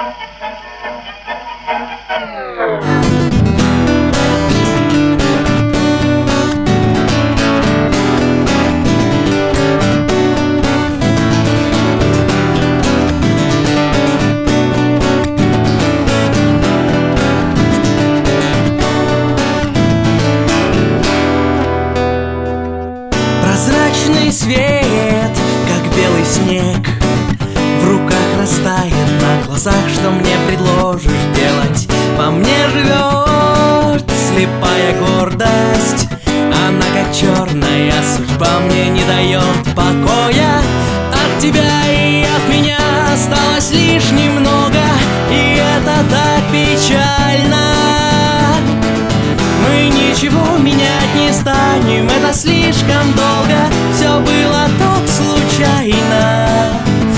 Прозрачный свет, как белый снег, в руках растает на глазах. Что мне предложишь делать? Во мне живет слепая гордость. Она как черная судьба, мне не дает покоя. От тебя и от меня осталось лишь немного, и это так печально. Мы ничего менять не станем, это слишком долго. Все было так случайно.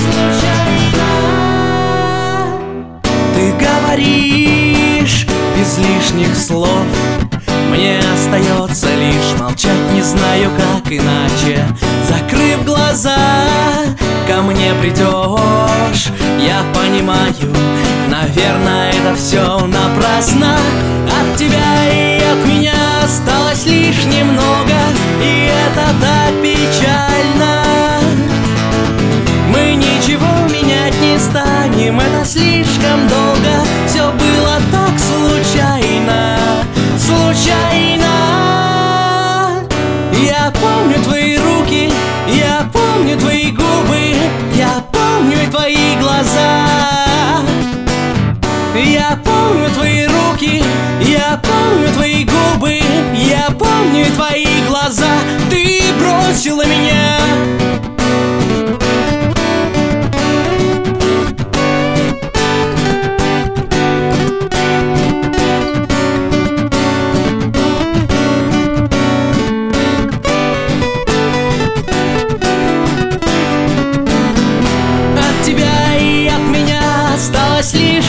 Ты говоришь без лишних слов, мне остается лишь молчать. Не знаю, как иначе. Закрыв глаза, ко мне придешь. Я понимаю, наверное, это все напрасно. От тебя и от меня осталось лишь немного, и это так печально. Мы ничего менять не станем, это слишком долго. Все было так случайно, случайно. Я помню твои руки, я помню твои губы, я помню твои глаза. Я помню твои руки, я помню твои губы, я помню твои глаза. Ты бросила меня. От тебя и от меня осталось лишь